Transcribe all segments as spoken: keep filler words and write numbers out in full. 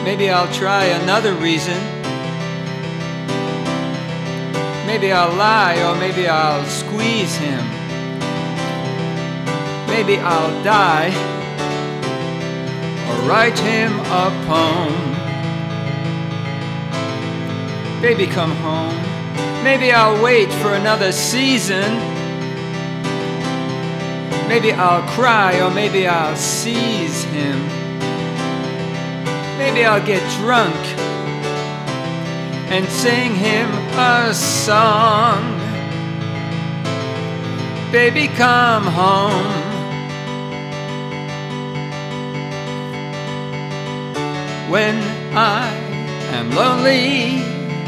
Maybe I'll try another reason. Maybe I'll lie, or maybe I'll squeeze him. Maybe I'll die, or write him a poem. Baby, come home. Maybe I'll wait for another season. Maybe I'll cry, or maybe I'll seize him. Maybe I'll get drunk and sing him a song. Baby, come home. When I am lonely,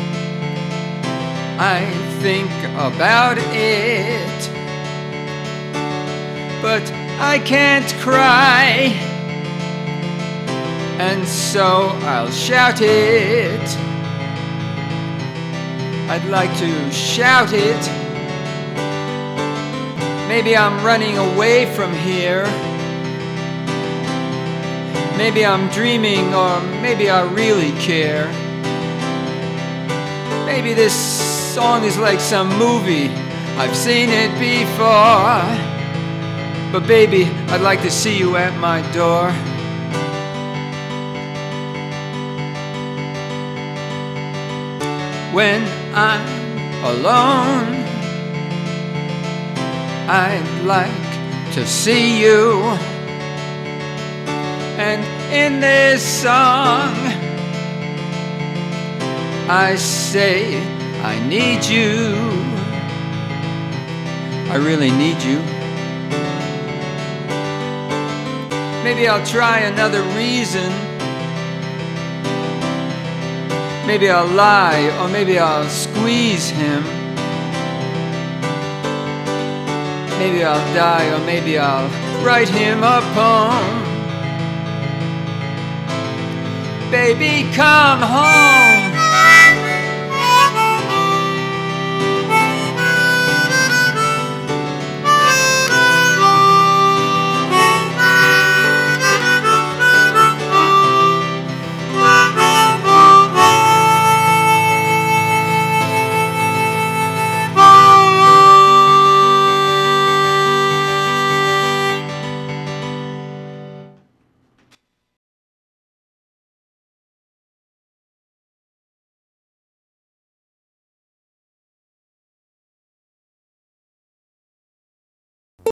I think about it, but I can't cry, and so I'll shout it. I'd like to shout it. Maybe I'm running away from here. Maybe I'm dreaming, or maybe I really care. Maybe this song is like some movie, I've seen it before. But baby, I'd like to see you at my door. When I'm alone, I'd like to see you. And in this song, I say I need you. I really need you. Maybe I'll try another reason. Maybe I'll lie, or maybe I'll squeeze him. Maybe I'll die, or maybe I'll write him a poem. Baby, come home.